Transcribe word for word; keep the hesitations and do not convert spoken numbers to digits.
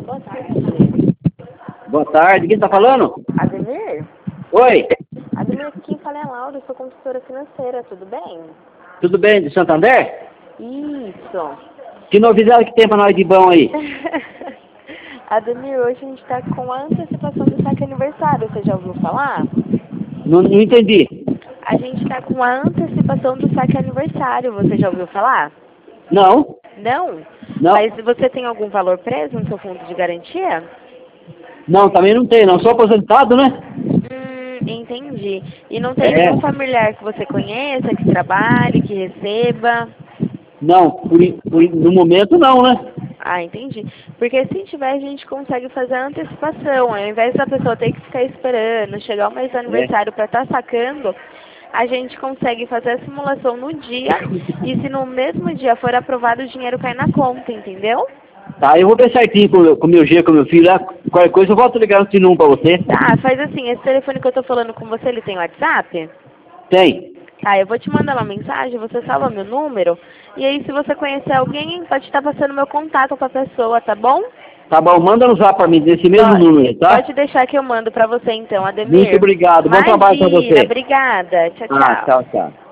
Boa tarde. Boa tarde, quem está falando? Ademir? Oi, Ademir, quem fala é a Laura, eu sou consultora financeira, tudo bem? tudo bem, de Santander? Isso. Que novidade que tem para nós de bom aí? Ademir, hoje a gente está com a antecipação do saque aniversário, você já ouviu falar? Não, não entendi. A gente está com a antecipação do saque aniversário, você já ouviu falar? Não, Não? não, Mas você tem algum valor preso no seu fundo de garantia? não, também não tem, não. Sou aposentado, né? Hum, entendi. E não tem É, nenhum familiar que você conheça, que trabalhe, que receba? não, por, in- por in- no momento não, né? Ah, entendi. Porque se tiver, a gente consegue fazer a antecipação. Ao invés da pessoa ter que ficar esperando, chegar o mês do É. aniversário para estar sacando, a gente consegue fazer a simulação no dia e se no mesmo dia for aprovado, o dinheiro cai na conta, entendeu? Tá, eu vou ver certinho com o meu- com o meu G, com o meu filho lá. Qualquer coisa eu volto a ligar no Sinum para você. Tá, faz assim, esse telefone que eu tô falando com você, ele tem WhatsApp? Tem. Tá, eu vou te mandar uma mensagem, você salva meu número, e aí se você conhecer alguém, pode estar passando meu contato com a pessoa, tá bom? Tá bom, manda no zap para mim, desse mesmo Pode, número aí, tá? pode deixar que eu mando pra você então, Ademir. Muito obrigado, bom trabalho para Imagina, você. obrigada. Tchau, Ah, tchau. tchau, tchau.